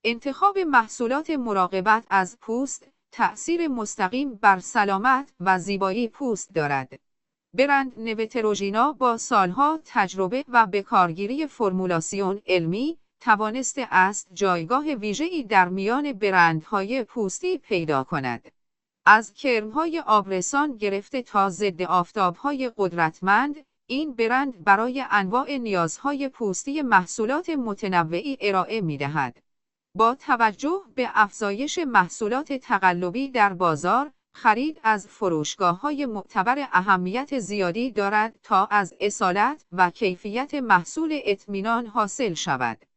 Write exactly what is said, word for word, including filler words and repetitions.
انتخاب محصولات مراقبت از پوست تأثیر مستقیم بر سلامت و زیبایی پوست دارد. برند نوتروژینا با سالها تجربه و بکارگیری فرمولاسیون علمی توانسته است جایگاه ویژه‌ای در میان برندهای پوستی پیدا کند. از کرم‌های آبرسان گرفته تا ضد آفتاب‌های قدرتمند، این برند برای انواع نیازهای پوستی محصولات متنوعی ارائه می‌دهد. با توجه به افزایش محصولات تقلبی در بازار، خرید از فروشگاه‌های معتبر اهمیت زیادی دارد تا از اصالت و کیفیت محصول اطمینان حاصل شود.